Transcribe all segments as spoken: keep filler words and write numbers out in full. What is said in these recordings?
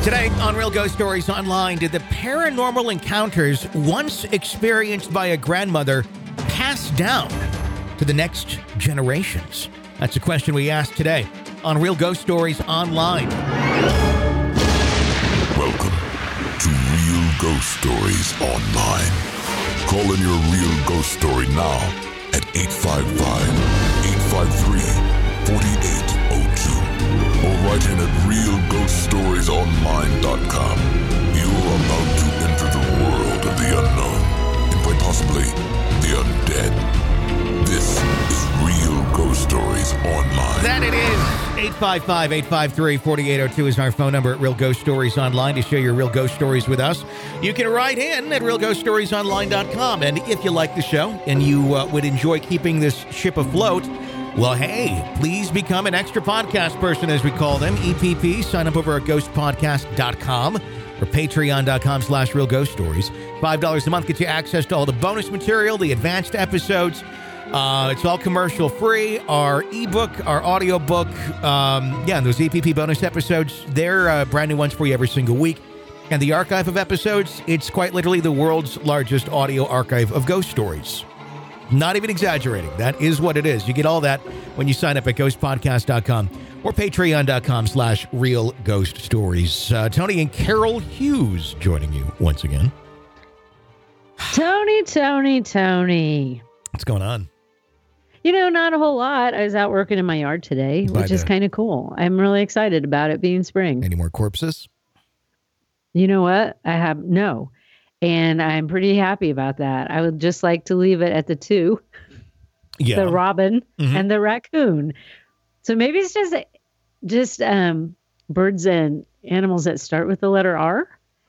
Today on Real Ghost Stories Online, did the paranormal encounters once experienced by a grandmother pass down to the next generations? That's a question we asked today on Real Ghost Stories Online. Welcome to Real Ghost Stories Online. Call in your real ghost story now at eight five five, eight five three, four eight zero two or write in at real ghost stories online dot com. You're about to enter the world of the unknown and quite possibly the undead. This is Real Ghost Stories Online. That it is. eight five five, eight five three, four eight zero two is our phone number at Real Ghost Stories Online to share your real ghost stories with us. You can write in at real ghost stories online dot com. And if you like the show and you uh, would enjoy keeping this ship afloat, well, hey, please become an extra podcast person, as we call them, E P P. Sign up over at ghost podcast dot com or patreon dot com slash real ghost stories. five dollars a month gets you access to all the bonus material, the advanced episodes. Uh, it's all commercial free. Our ebook, our audiobook, um, yeah, and those E P P bonus episodes, they're uh, brand new ones for you every single week. And the archive of episodes, it's quite literally the world's largest audio archive of ghost stories. Not even exaggerating. That is what it is. You get all that when you sign up at ghost podcast dot com or patreon dot com slash real ghost stories. Uh, Tony and Carol Hughes joining you once again. Tony, Tony, Tony. What's going on? You know, not a whole lot. I was out working in my yard today, By which is the- kind of cool. I'm really excited about it being spring. Any more corpses? You know what? I have no. And I'm pretty happy about that. I would just like to leave it at the two, Yeah. the robin Mhm. and the raccoon. So maybe it's just just um, birds and animals that start with the letter R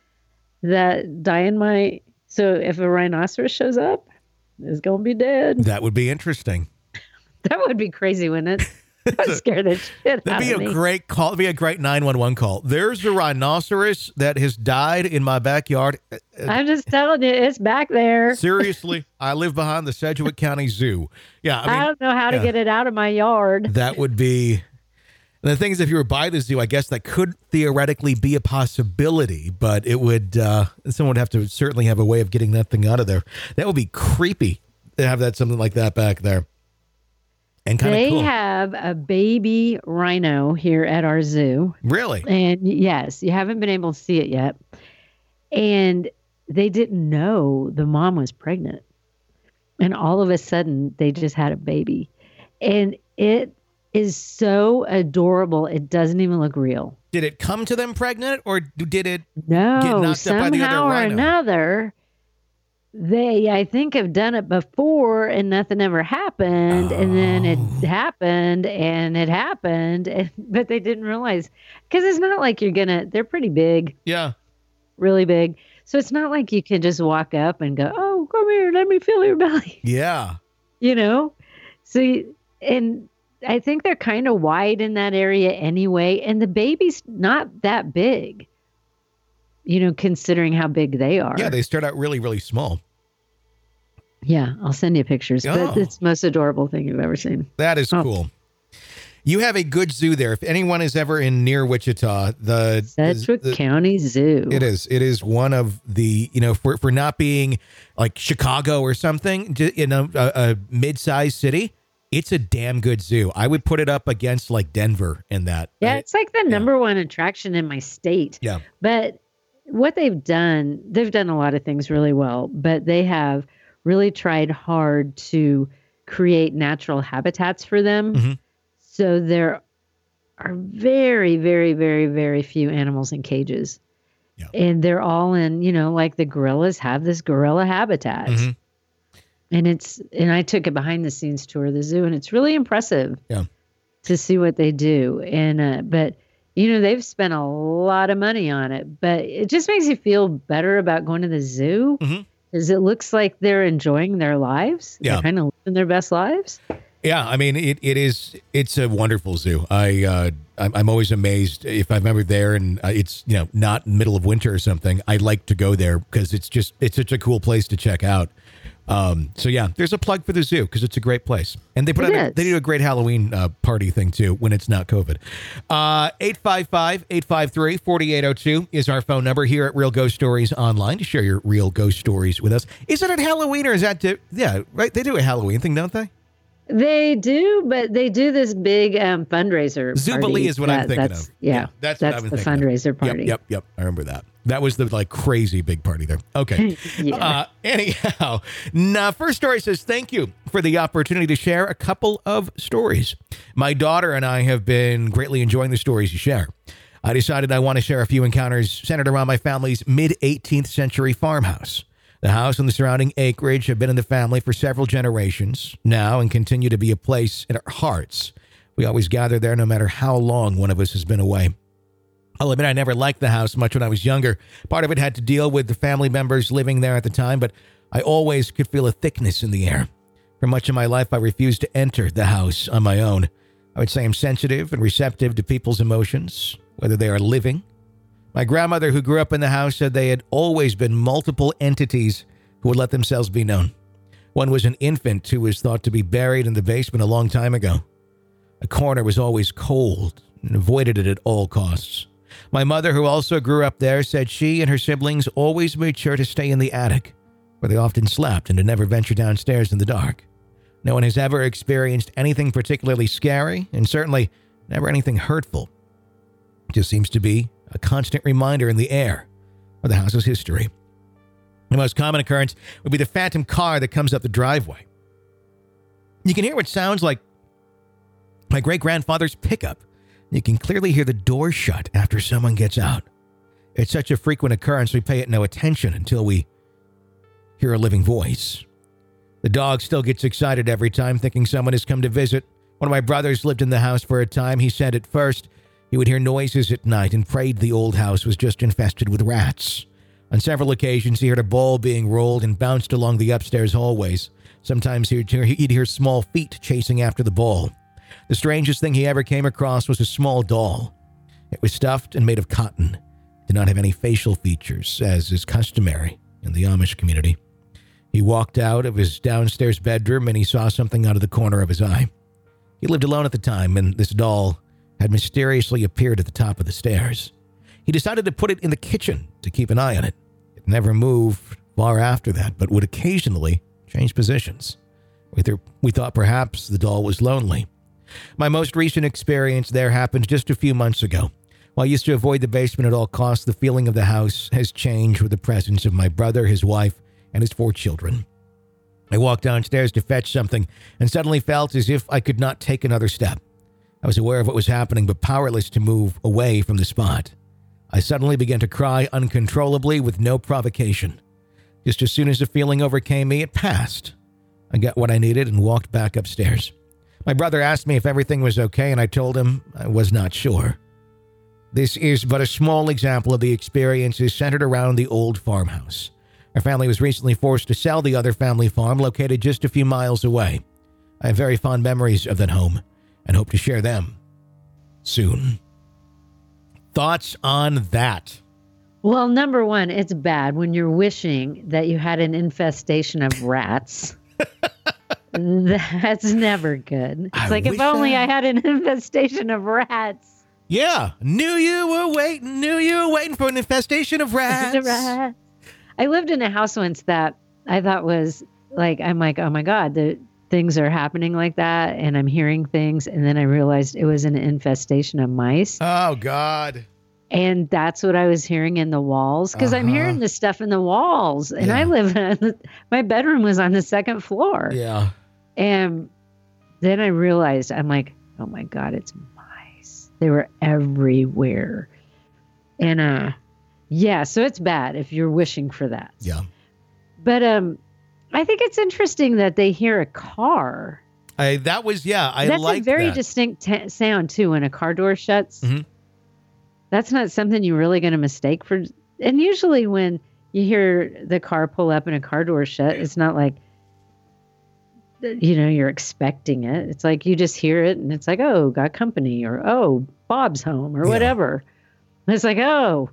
that die in my. So if a rhinoceros shows up, it's going to be dead. That would be interesting. That would be crazy, wouldn't it? That would scare the shit out That'd be of a me. great call. It'd be a great nine one one call. There's a rhinoceros that has died in my backyard. Uh, I'm just telling you, it's back there. Seriously, I live behind the Sedgwick County Zoo. Yeah, I I, mean, don't know how to yeah. get it out of my yard. that would be. And the thing is, if you were by the zoo, I guess that could theoretically be a possibility, but it would. Uh, someone would have to certainly have a way of getting that thing out of there. That would be creepy to have that something like that back there. And kind of They cool. have a baby rhino here at our zoo. Really? And yes, you haven't been able to see it yet. And they didn't know the mom was pregnant. And all of a sudden, they just had a baby. And it is so adorable. It doesn't even look real. Did it come to them pregnant, or did it? No, Get knocked up by the other somehow or rhino. another, they, I think, have done it before and nothing ever happened. And then it Oh. happened and it happened, and, but they didn't realize. Because it's not like you're going to, they're pretty big, Yeah. really big. So it's not like you can just walk up and go, oh, come here, let me feel your belly, Yeah. you know? So, you- and I think they're kind of wide in that area anyway. And the baby's not that big, you know, considering how big they are. Yeah, they start out really, really small. Yeah, I'll send you pictures. Oh. But it's the most adorable thing you've ever seen. That is Oh. cool. You have a good zoo there. If anyone is ever in near Wichita, the Sedgwick the- County Zoo. it is. It is one of the, you know, for, for not being like Chicago or something, j- in a, a, a mid-sized city, it's a damn good zoo. I would put it up against like Denver in that. Yeah, I- it's like the number one attraction in my state. yeah. But what they've done, they've done a lot of things really well, but they have really tried hard to create natural habitats for them. Mhm. So there are very, very, very, very few animals in cages. Yeah. And they're all in, you know, like the gorillas have this gorilla habitat. Mhm. And it's, and I took a behind the scenes tour of the zoo, and it's really impressive Yeah. to see what they do. And, uh, but, you know, they've spent a lot of money on it, but it just makes you feel better about going to the zoo Mhm. because it looks like they're enjoying their lives. Yeah. They're kind of living their best lives. Yeah, I mean, it, it is, it's a wonderful zoo. I, uh, I'm, I'm always amazed if I'm ever there and uh, it's, you know, not in the middle of winter or something. I like to go there because it's just, it's such a cool place to check out. Um, so yeah, there's a plug for the zoo because it's a great place. And they put It out, a, is. they do a great Halloween uh, party thing too when it's not COVID. Uh, eight five five, eight five three, four eight zero two is our phone number here at Real Ghost Stories Online to share your real ghost stories with us. Is it at Halloween or is that, di- yeah, right? They do a Halloween thing, don't they? They do, but they do this big um, fundraiser. Zubilee party. is what I'm That- thinking that's, of. Yeah, Yeah, that's that's, what I was the thinking of. fundraiser party. Yep, yep, yep. I remember that. That was the like crazy big party there. Okay. Yeah. Uh, anyhow, now, first story says, thank you for the opportunity to share a couple of stories. My daughter and I have been greatly enjoying the stories you share. I decided I want to share a few encounters centered around my family's mid-eighteenth century farmhouse. The house and the surrounding acreage have been in the family for several generations now and continue to be a place in our hearts. We always gather there no matter how long one of us has been away. I'll admit I never liked the house much when I was younger. Part of it had to deal with the family members living there at the time, but I always could feel a thickness in the air. For much of my life, I refused to enter the house on my own. I would say I'm sensitive and receptive to people's emotions, whether they are living. My grandmother, who grew up in the house, said they had always been multiple entities who would let themselves be known. One was an infant who was thought to be buried in the basement a long time ago. A corner was always cold and avoided it at all costs. My mother, who also grew up there, said she and her siblings always made sure to stay in the attic, where they often slept and to never venture downstairs in the dark. No one has ever experienced anything particularly scary, and certainly never anything hurtful. It just seems to be a constant reminder in the air of the house's history. The most common occurrence would be the phantom car that comes up the driveway. You can hear what sounds like my great-grandfather's pickup. You can clearly hear the door shut after someone gets out. It's such a frequent occurrence, we pay it no attention until we hear a living voice. The dog still gets excited every time, thinking someone has come to visit. One of my brothers lived in the house for a time. He said at first he would hear noises at night and prayed the old house was just infested with rats. On several occasions, he heard a ball being rolled and bounced along the upstairs hallways. Sometimes he'd hear, he'd hear small feet chasing after the ball. The strangest thing he ever came across was a small doll. It was stuffed and made of cotton. It did not have any facial features, as is customary in the Amish community. He walked out of his downstairs bedroom and he saw something out of the corner of his eye. He lived alone at the time, and this doll had mysteriously appeared at the top of the stairs. He decided to put it in the kitchen to keep an eye on it. It never moved far after that, but would occasionally change positions. We, th- we thought perhaps the doll was lonely. My most recent experience there happened just a few months ago. While I used to avoid the basement at all costs, the feeling of the house has changed with the presence of my brother, his wife, and his four children. I walked downstairs to fetch something and suddenly felt as if I could not take another step. I was aware of what was happening, but powerless to move away from the spot. I suddenly began to cry uncontrollably with no provocation. Just as soon as the feeling overcame me, it passed. I got what I needed and walked back upstairs. My brother asked me if everything was okay, and I told him I was not sure. This is but a small example of the experiences centered around the old farmhouse. Our family was recently forced to sell the other family farm located just a few miles away. I have very fond memories of that home and hope to share them soon. Thoughts on that? Well, number one, it's bad when you're wishing that you had an infestation of rats. That's never good. It's I like, if wish only I- I had an infestation of rats. Yeah, knew you were waiting, knew you were waiting for an infestation of rats. Rats. I lived in a house once that I thought was like, I'm like, oh my God, the things are happening like that. And I'm hearing things. And then I realized it was an infestation of mice. Oh, God. And that's what I was hearing in the walls. Because I'm Uh-huh. hearing this stuff in the walls. And I Yeah. live, in, my bedroom was on the second floor. Yeah. And then I realized, I'm like, oh my God, it's mice. They were everywhere. And uh, yeah, so it's bad if you're wishing for that. Yeah. But um, I think it's interesting that they hear a car. I, that was, yeah, I That's like a very that. distinct t- sound, too, when a car door shuts. Mhm. That's not something you're really going to mistake for. And usually when you hear the car pull up and a car door shut, it's not like you know, you're expecting it. It's like you just hear it and it's like, oh, got company, or oh, Bob's home, or Yeah. whatever. And it's like, oh,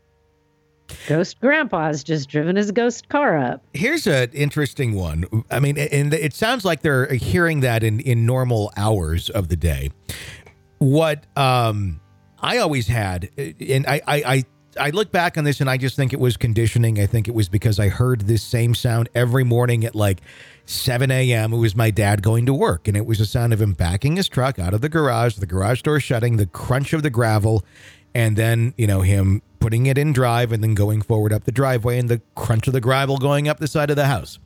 ghost grandpa's just driven his ghost car up. Here's an interesting one. I mean, and it sounds like they're hearing that in, in normal hours of the day. What um, I always had, and I, I, I, I look back on this and I just think it was conditioning. I think it was because I heard this same sound every morning at like seven a.m. It was my dad going to work, and it was the sound of him backing his truck out of the garage, the garage door shutting, the crunch of the gravel, and then, you know, him putting it in drive and then going forward up the driveway and the crunch of the gravel going up the side of the house.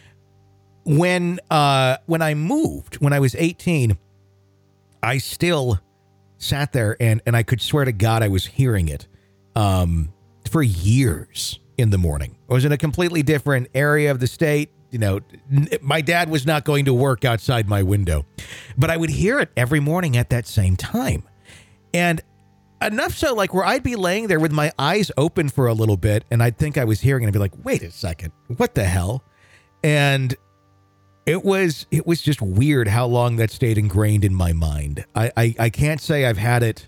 When uh, when I moved, when I was eighteen, I still sat there and, and I could swear to God I was hearing it um, for years in the morning. I was in a completely different area of the state. You know, n- my dad was not going to work outside my window, but I would hear it every morning at that same time. And enough so like where I'd be laying there with my eyes open for a little bit and I'd think I was hearing it and I'd be like, wait a second, what the hell? And it was it was just weird how long that stayed ingrained in my mind. I, I, I can't say I've had it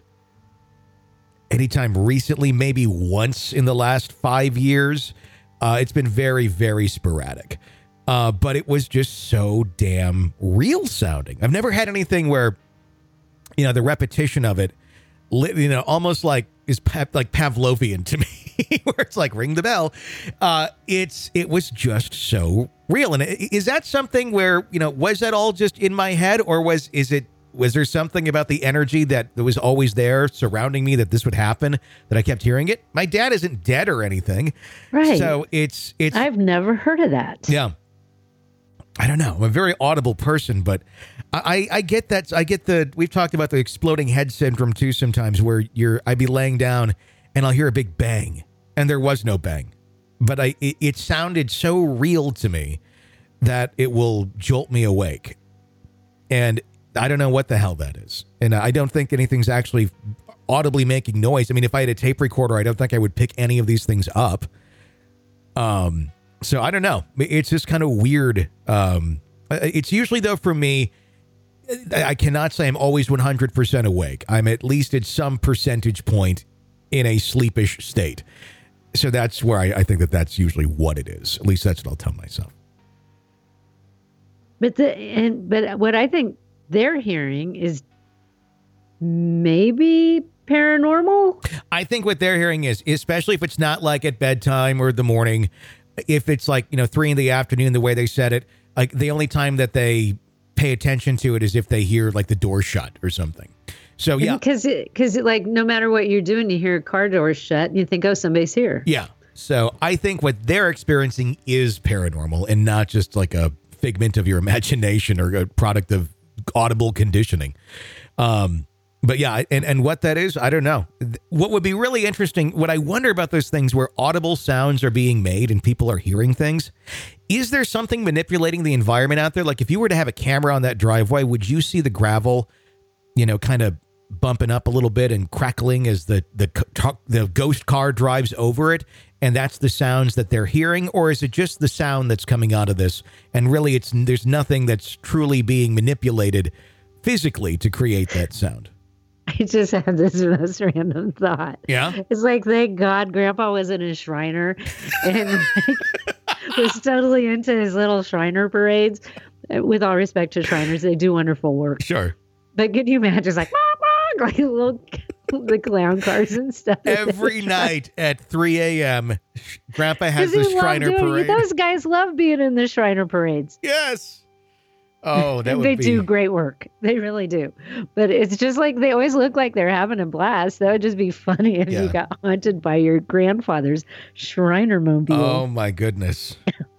anytime recently, maybe once in the last five years. Uh, it's been very, very sporadic. Uh, but it was just so damn real sounding. I've never had anything where, you know, the repetition of it, you know, almost like is pa- like Pavlovian to me, where it's like ring the bell. Uh, it's it was just so real. And is that something where, you know, was that all just in my head, or was is it was there something about the energy that was always there surrounding me that this would happen, that I kept hearing it? My dad isn't dead or anything, Right. so it's it's I've never heard of that. yeah. I don't know. I'm a very audible person, but I, I get that. I get the, we've talked about the exploding head syndrome too sometimes, where you're, I'd be laying down and I'll hear a big bang, and there was no bang, but I, it, it sounded so real to me that it will jolt me awake. And I don't know what the hell that is. And I don't think anything's actually audibly making noise. I mean, if I had a tape recorder, I don't think I would pick any of these things up. Um, So I don't know. It's just kind of weird. Um, it's usually, though, for me, I cannot say I'm always one hundred percent awake. I'm at least at some percentage point in a sleepish state. So that's where I, I think that that's usually what it is. At least that's what I'll tell myself. But the and but what I think they're hearing is maybe paranormal. I think what they're hearing is, especially if it's not like at bedtime or the morning, if it's like, you know, three in the afternoon, the way they said it, like the only time that they pay attention to it is if they hear like the door shut or something. So, yeah. Because, because like no matter what you're doing, you hear a car door shut and you think, oh, somebody's here. Yeah. So I think what they're experiencing is paranormal and not just like a figment of your imagination or a product of audible conditioning. Um, But yeah, and, and what that is, I don't know. What would be really interesting, what I wonder about those things where audible sounds are being made and people are hearing things, is there something manipulating the environment out there? Like if you were to have a camera on that driveway, would you see the gravel, you know, kind of bumping up a little bit and crackling as the, the, the ghost car drives over it? And that's the sounds that they're hearing? Or is it just the sound that's coming out of this? And really, it's there's nothing that's truly being manipulated physically to create that sound. I just had this most random thought. Yeah. It's like, thank God Grandpa wasn't a Shriner and like, was totally into his little Shriner parades. With all respect to Shriners, they do wonderful work. Sure. But can you imagine, it's like, bah, bah, like little the clown cars and stuff. Every night at three a.m., Grandpa has the he loved Shriner doing it. parade. Those guys love being in the Shriner parades. Yes. Oh, that would they be... do great work. They really do. But it's just like they always look like they're having a blast. That would just be funny if Yeah. you got haunted by your grandfather's Shriner mobile. Oh, my goodness.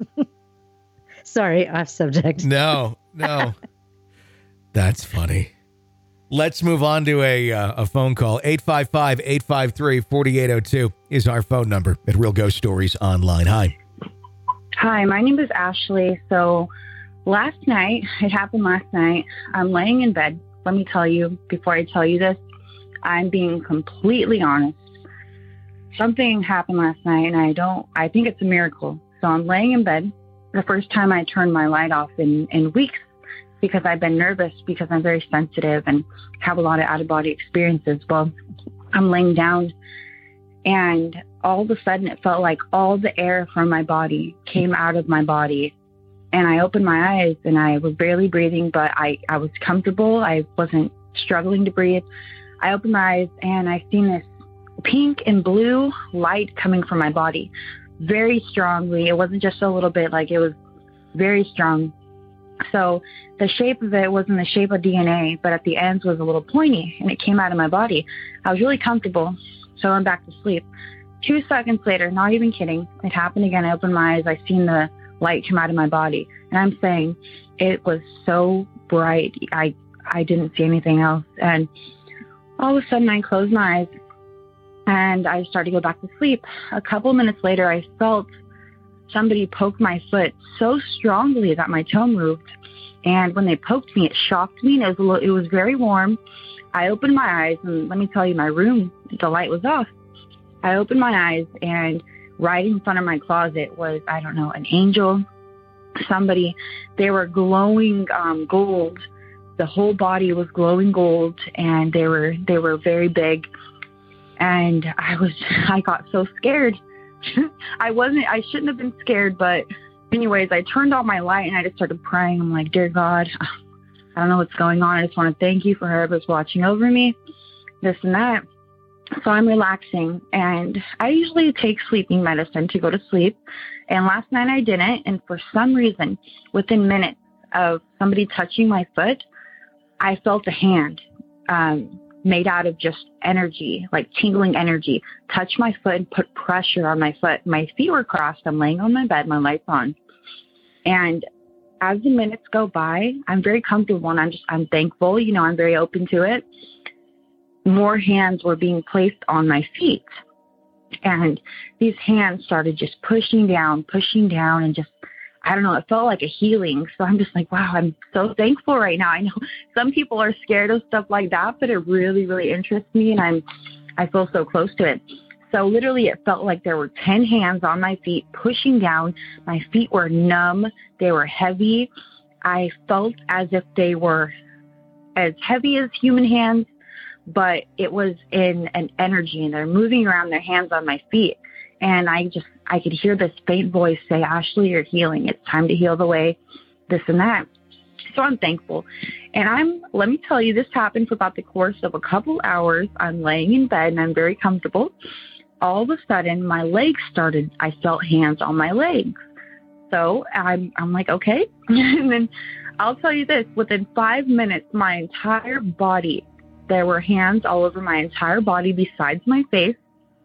Sorry, off subject. No, no. That's funny. Let's move on to a uh, a phone call. eight five five, eight five three, four eight zero two is our phone number at Real Ghost Stories Online. Hi. Hi, my name is Ashley. So last night, it happened last night. I'm laying in bed. Let me tell you, before I tell you this, I'm being completely honest. Something happened last night, and I don't, I think it's a miracle. So I'm laying in bed, the first time I turned my light off in, in weeks, because I've been nervous because I'm very sensitive and have a lot of out-of-body experiences. Well, I'm laying down, and all of a sudden it felt like all the air from my body came out of my body. And I opened my eyes, and I was barely breathing, but I, I was comfortable. I wasn't struggling to breathe. I opened my eyes, and I seen this pink and blue light coming from my body very strongly. It wasn't just a little bit, like it was very strong. So the shape of it wasn't the shape of D N A, but at the ends was a little pointy, and it came out of my body. I was really comfortable, so I went back to sleep. Two seconds later, not even kidding, it happened again. I opened my eyes. I seen the light come out of my body, and I'm saying it was so bright. I I didn't see anything else, and all of a sudden I closed my eyes, and I started to go back to sleep. A couple minutes later, I felt somebody poke my foot so strongly that my toe moved. And when they poked me, it shocked me, and it was, a little, it was very warm. I opened my eyes, and let me tell you, my room, the light was off. I opened my eyes, and right in front of my closet was, I don't know, an angel, somebody. They were glowing um, gold. The whole body was glowing gold, and they were they were very big. And I was, I got so scared. I wasn't, I shouldn't have been scared, but anyways, I turned on my light, and I just started praying. I'm like, dear God, I don't know what's going on. I just want to thank you for whoever's watching over me, this and that. So I'm relaxing, and I usually take sleeping medicine to go to sleep. And last night I didn't. And for some reason, within minutes of somebody touching my foot, I felt a hand, um, made out of just energy, like tingling energy, touch my foot and put pressure on my foot. My feet were crossed. I'm laying on my bed, my light's on. And as the minutes go by, I'm very comfortable, and I'm just, I'm thankful. You know, I'm very open to it. More hands were being placed on my feet. And these hands started just pushing down, pushing down, and just, I don't know, it felt like a healing. So I'm just like, wow, I'm so thankful right now. I know some people are scared of stuff like that, but it really, really interests me, and I'm, I feel so close to it. So literally it felt like there were ten hands on my feet pushing down. My feet were numb. They were heavy. I felt as if they were as heavy as human hands, but it was in an energy, and they're moving around their hands on my feet. And I just, I could hear this faint voice say, Ashley, you're healing. It's time to heal the way, this and that. So I'm thankful. And I'm, let me tell you, this happened for about the course of a couple hours. I'm laying in bed, and I'm very comfortable. All of a sudden, my legs started, I felt hands on my legs. So I'm, I'm like, okay. And then I'll tell you this, within five minutes, my entire body, there were hands all over my entire body besides my face.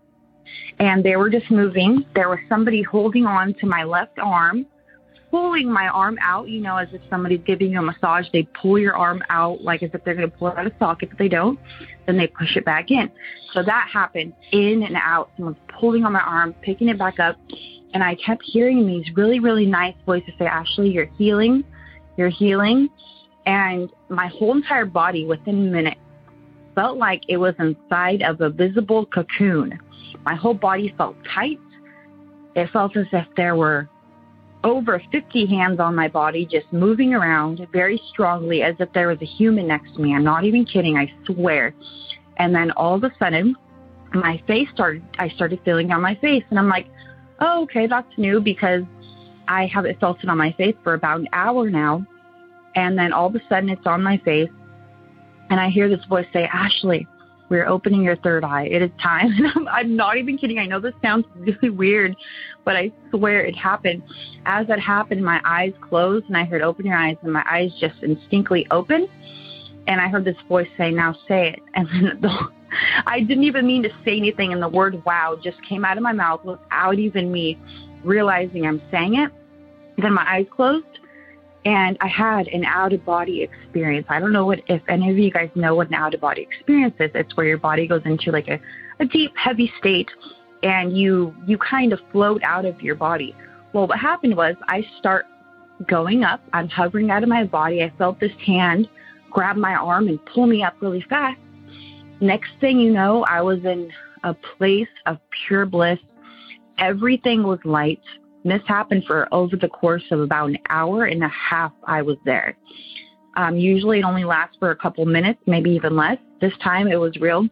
And they were just moving. There was somebody holding on to my left arm, pulling my arm out, you know, as if somebody's giving you a massage. They pull your arm out like as if they're going to pull it out of socket. If they don't, then they push it back in. So that happened in and out. Someone's pulling on my arm, picking it back up. And I kept hearing these really, really nice voices say, Ashley, you're healing. You're healing. And my whole entire body within minutes felt like it was inside of a visible cocoon. My whole body felt tight. It felt as if there were over fifty hands on my body just moving around very strongly, as if there was a human next to me. I'm not even kidding, I swear. And then all of a sudden, my face started, I started feeling it on my face. And I'm like, oh, okay, that's new, because I haven't felt it on my face for about an hour now. And then all of a sudden, it's on my face. And I hear this voice say, Ashley, we're opening your third eye. It is time. I'm not even kidding. I know this sounds really weird, but I swear it happened. As that happened, my eyes closed, and I heard open your eyes, and my eyes just instinctively opened. And I heard this voice say, now say it. And then the, I didn't even mean to say anything, and the word wow just came out of my mouth without even me realizing I'm saying it. Then my eyes closed. And I had an out-of-body experience. I don't know what if any of you guys know what an out-of-body experience is. It's where your body goes into like a, a deep, heavy state, and you you kind of float out of your body. Well, what happened was I start going up. I'm hovering out of my body. I felt this hand grab my arm and pull me up really fast. Next thing you know, I was in a place of pure bliss. Everything was light. This happened for over the course of about an hour and a half I was there. Um, usually it only lasts for a couple minutes, maybe even less. This time it was real.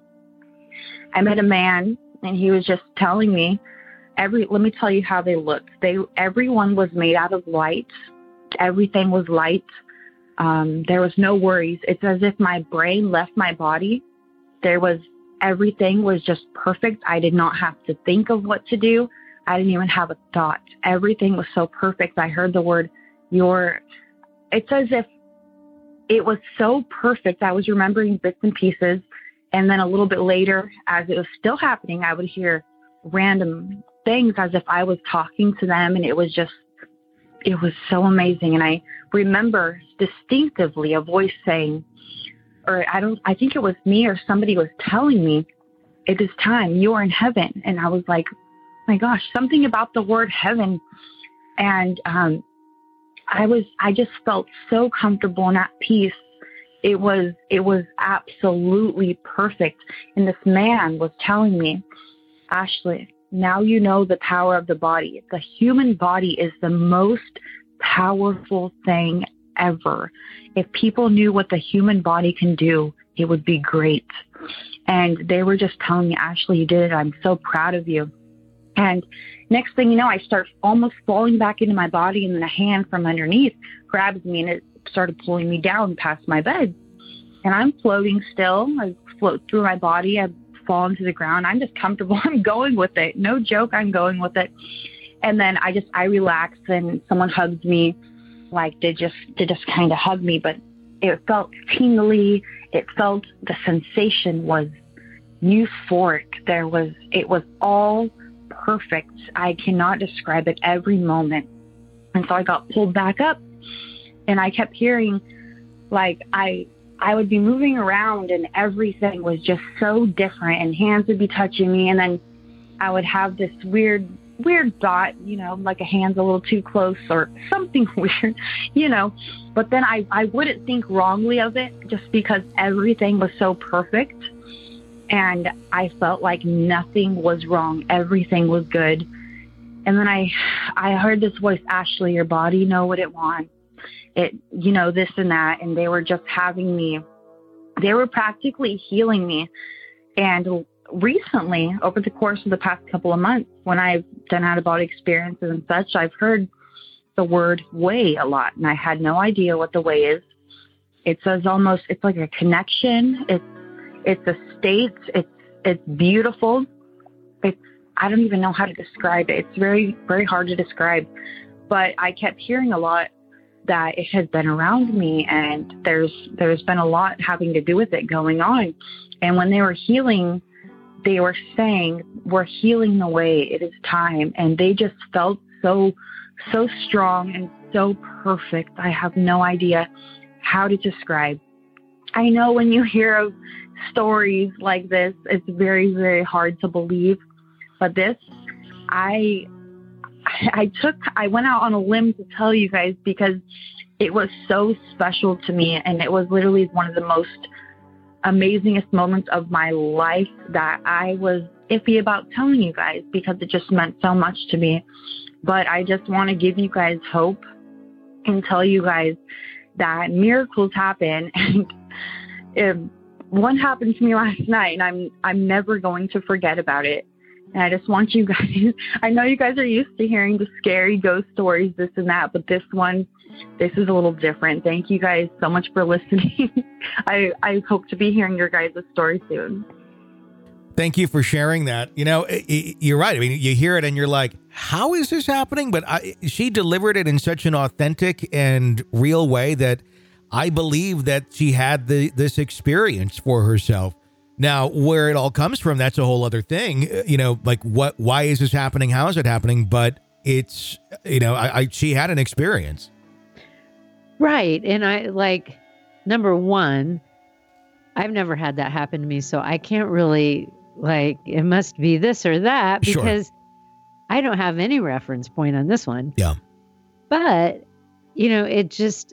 I met a man, and he was just telling me, every. let me tell you how they looked. They Everyone was made out of light. Everything was light. Um, there was no worries. It's as if my brain left my body. There was, everything was just perfect. I did not have to think of what to do. I didn't even have a thought. Everything was so perfect. I heard the word, your, it's as if it was so perfect. I was remembering bits and pieces. And then a little bit later, as it was still happening, I would hear random things as if I was talking to them. And it was just, it was so amazing. And I remember distinctively a voice saying, or I don't, I think it was me or somebody was telling me, it is time, you are in heaven. And I was like, oh my gosh, something about the word heaven. And um, I was, I just felt so comfortable and at peace. It was, it was absolutely perfect. And this man was telling me, Ashley, now you know the power of the body. The human body is the most powerful thing ever. If people knew what the human body can do, it would be great. And they were just telling me, Ashley, you did it. I'm so proud of you. And next thing you know, I start almost falling back into my body, and then a hand from underneath grabs me, and it started pulling me down past my bed. And I'm floating still. I float through my body. I fall into the ground. I'm just comfortable. I'm going with it. No joke. I'm going with it. And then I just, I relax, and someone hugs me, like they just, they just kind of hug me, but it felt tingly. It felt, the sensation was euphoric. There was, it was all perfect. I cannot describe it, every moment. And so I got pulled back up, and I kept hearing, like, I, I would be moving around, and everything was just so different, and hands would be touching me. And then I would have this weird, weird thought, you know, like a hand's a little too close or something weird, you know, but then I, I wouldn't think wrongly of it just because everything was so perfect. And I felt like nothing was wrong. Everything was good. And then I, I heard this voice, Ashley, your body know what it wants. It, you know, this and that. And they were just having me, they were practically healing me. And recently, over the course of the past couple of months, when I've done out-of-body experiences and such, I've heard the word way a lot. And I had no idea what the way is. It says almost, it's like a connection. It's, it's a state. It's, it's beautiful. It's, I don't even know how to describe it. It's very, very hard to describe. But I kept hearing a lot that it has been around me, and there's, there's been a lot having to do with it going on. And when they were healing, they were saying, we're healing the way, it is time. And they just felt so, so strong and so perfect. I have no idea how to describe. I know when you hear of stories like this, it's very, very hard to believe. But this, I, I took, I went out on a limb to tell you guys because it was so special to me. And it was literally one of the most amazingest moments of my life that I was iffy about telling you guys because it just meant so much to me. But I just want to give you guys hope and tell you guys that miracles happen. And if one happened to me last night, and I'm I'm never going to forget about it. And I just want you guys, I know you guys are used to hearing the scary ghost stories, this and that, but this one, this is a little different. Thank you guys so much for listening. I, I hope to be hearing your guys' story soon. Thank you for sharing that. You know, it, it, you're right. I mean, you hear it and you're like, how is this happening? But I, she delivered it in such an authentic and real way that I believe that she had the this experience for herself. Now, where it all comes from, that's a whole other thing. You know, like what, why is this happening? How is it happening? But it's, you know, I, I she had an experience. Right. And I like, number one, I've never had that happen to me. So I can't really like, it must be this or that because sure. I don't have any reference point on this one. Yeah. But, you know, it just,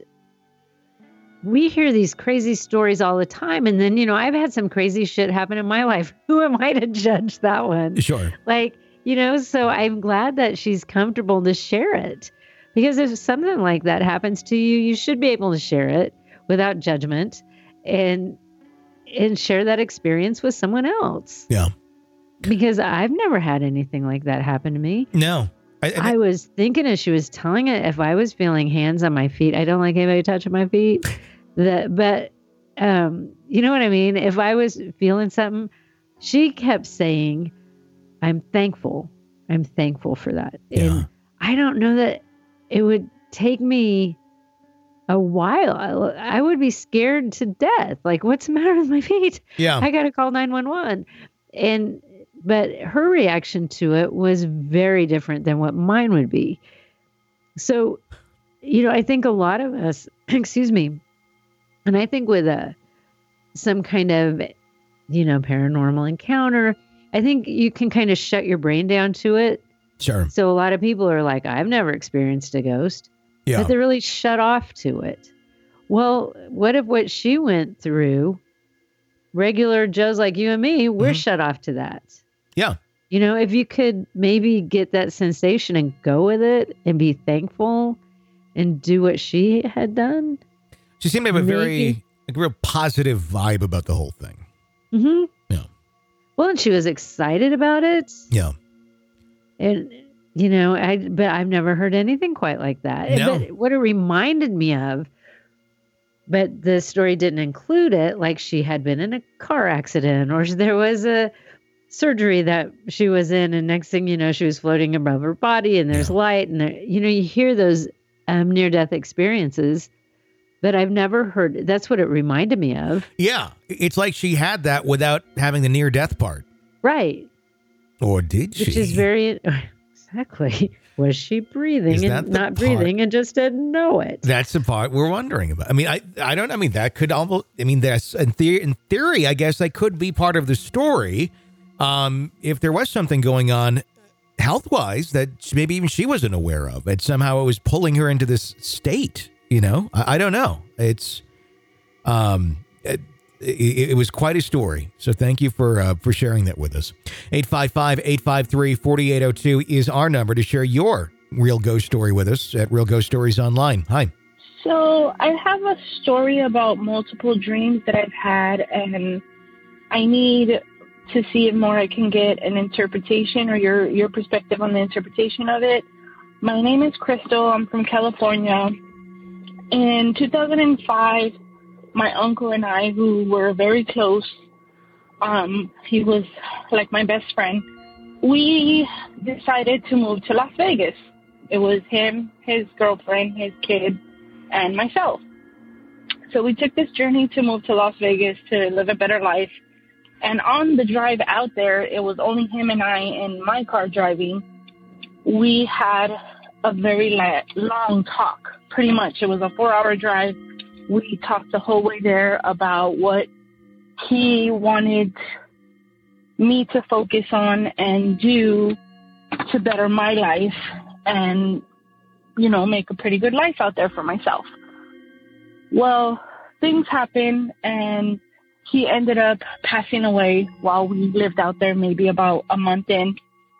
we hear these crazy stories all the time. And then, you know, I've had some crazy shit happen in my life. Who am I to judge that one? Sure. Like, You know, so I'm glad that she's comfortable to share it, because if something like that happens to you, you should be able to share it without judgment and and share that experience with someone else. Yeah. Because I've never had anything like that happen to me. No. I, I, I was thinking as she was telling it, if I was feeling hands on my feet, I don't like anybody touching my feet. That, but um, you know what I mean? If I was feeling something, she kept saying, I'm thankful. I'm thankful for that. Yeah. And I don't know that it would take me a while. I, I would be scared to death. Like, what's the matter with my feet? yeah. I got to call nine one one. And, but her reaction to it was very different than what mine would be. So, you know, I think a lot of us, excuse me, and I think with a, some kind of, you know, paranormal encounter, I think you can kind of shut your brain down to it. Sure. So a lot of people are like, I've never experienced a ghost, Yeah. but they're really shut off to it. Well, what if what she went through, regular Joes like you and me, we're Mhm. shut off to that. Yeah. You know, if you could maybe get that sensation and go with it and be thankful and do what she had done. She seemed to have a very, Maybe. like, real positive vibe about the whole thing. Mm-hmm. Yeah. Well, and she was excited about it. Yeah. And, you know, I, but I've never heard anything quite like that. No. But what it reminded me of, but the story didn't include it, like she had been in a car accident or there was a surgery that she was in. And next thing you know, she was floating above her body and there's Yeah. light. And, there, you know, you hear those um, near-death experiences, but I've never heard, that's what it reminded me of. Yeah. It's like she had that without having the near death part. Right. Or did she? Which is very, exactly. Was she breathing Is that and the not part- breathing and just didn't know it? That's the part we're wondering about. I mean, I I don't. I mean, that could almost. I mean, that's in theory. In theory, I guess that could be part of the story. Um, if there was something going on health wise that maybe even she wasn't aware of, and somehow it was pulling her into this state. You know, I, I don't know. It's um, it, it, it was quite a story. So thank you for uh, for sharing that with us. eight five five, eight five three, four eight zero two is our number to share your real ghost story with us at Real Ghost Stories Online. Hi. So I have a story about multiple dreams that I've had, and I need to see if more I can get an interpretation or your, your perspective on the interpretation of it. My name is Crystal. I'm from California. In two thousand five, my uncle and I, who were very close, um, he was like my best friend, we decided to move to Las Vegas. It was him, his girlfriend, his kid, and myself. So we took this journey to move to Las Vegas to live a better life. And on the drive out there, it was only him and I in my car driving. We had a very la- long talk. Pretty much, it was a four-hour drive. We talked the whole way there about what he wanted me to focus on and do to better my life and, you know, make a pretty good life out there for myself. Well, things happened, and he ended up passing away while we lived out there, maybe about a month in.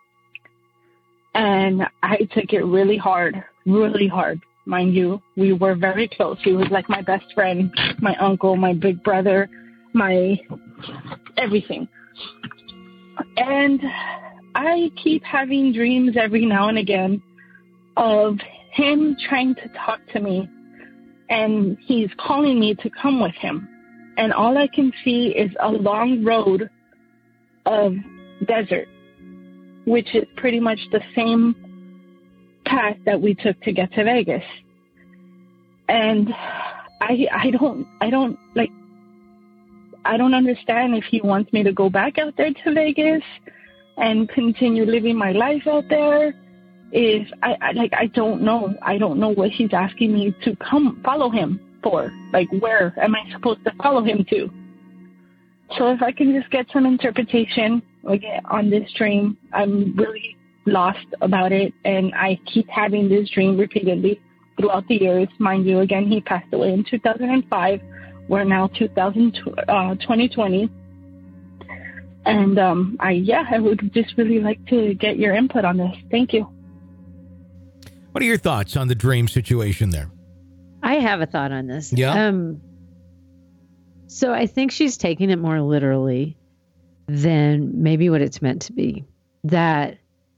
And I took it really hard, really hard. Mind you, we were very close. He was like my best friend, my uncle, my big brother, my everything. And I keep having dreams every now and again of him trying to talk to me, and he's calling me to come with him. And all I can see is a long road of desert, which is pretty much the same path that we took to get to Vegas. And I I don't I don't like I don't understand if he wants me to go back out there to Vegas and continue living my life out there. If I, I like I don't know. I don't know what he's asking me to come follow him for. Like, where am I supposed to follow him to? So if I can just get some interpretation like on this dream, I'm really lost about it, and I keep having this dream repeatedly throughout the years. Mind you, again, he passed away in two thousand five. We're now two thousand, uh, twenty twenty. And um, I, yeah, I would just really like to get your input on this. Thank you. What are your thoughts on the dream situation there? I have a thought on this. Yeah. Um, so I think she's taking it more literally than maybe what it's meant to be. That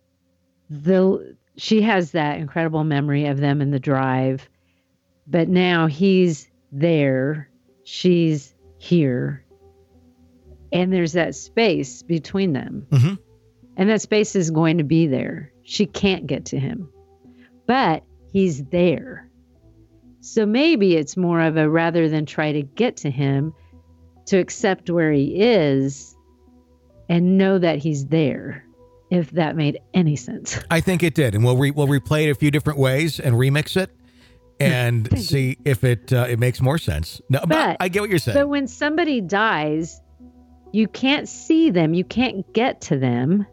the she has that incredible memory of them in the drive, but now he's there, she's here, and there's that space between them. Mm-hmm. And that space is going to be there. She can't get to him, but he's there. So maybe it's more of a, rather than try to get to him, to accept where he is and know that he's there, if that made any sense. I think it did. And we'll, re- we'll replay it a few different ways and remix it and see if it uh, it makes more sense. No, but, but I get what you're saying. But when somebody dies, you can't see them. You can't get to them,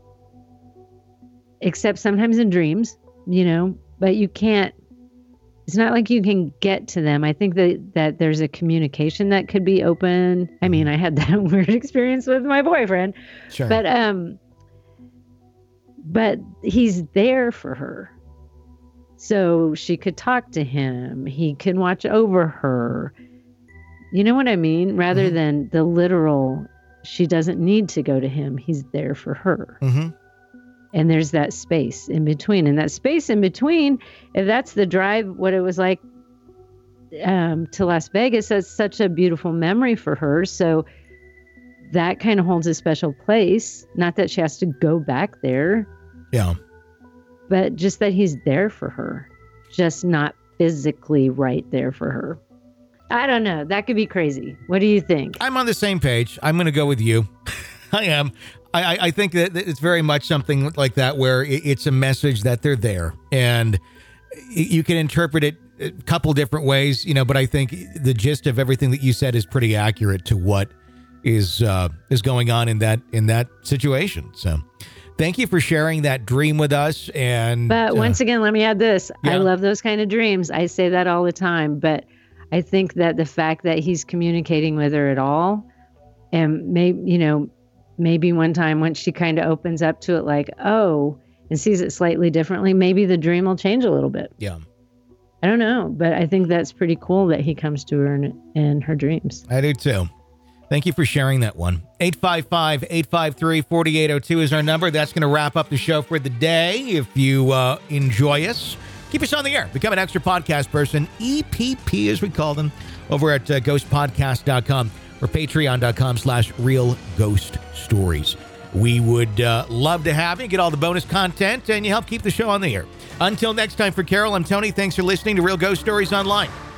except sometimes in dreams, you know, but you can't. It's not like you can get to them. I think that, that there's a communication that could be open. I mean, I had that weird experience with my boyfriend, sure. but, um, but he's there for her. So she could talk to him. He can watch over her. You know what I mean? Rather mm-hmm. than the literal, she doesn't need to go to him. He's there for her. Mm-hmm. And there's that space in between. And that space in between, if that's the drive, what it was like um, to Las Vegas, that's such a beautiful memory for her. So that kind of holds a special place. Not that she has to go back there. Yeah. But just that he's there for her. Just not physically right there for her. I don't know. That could be crazy. What do you think? I'm on the same page. I'm going to go with you. I am. I, I think that it's very much something like that where it's a message that they're there and you can interpret it a couple different ways, you know, but I think the gist of everything that you said is pretty accurate to what is uh, is going on in that in that situation. So thank you for sharing that dream with us. And But uh, once again, let me add this. Yeah. I love those kind of dreams. I say that all the time, but I think that the fact that he's communicating with her at all and maybe, you know, maybe one time when she kind of opens up to it like, oh, and sees it slightly differently, maybe the dream will change a little bit. Yeah. I don't know, but I think that's pretty cool that he comes to her in, in her dreams. I do too. Thank you for sharing that one. eight five five, eight five three, four eight zero two is our number. That's going to wrap up the show for the day. If you uh, enjoy us, keep us on the air. Become an extra podcast person, E P P as we call them, over at uh, ghost podcast dot com. or patreon.com slash real ghost stories. We would uh, love to have you get all the bonus content and you help keep the show on the air. Until next time, for Carol, I'm Tony. Thanks for listening to Real Ghost Stories Online.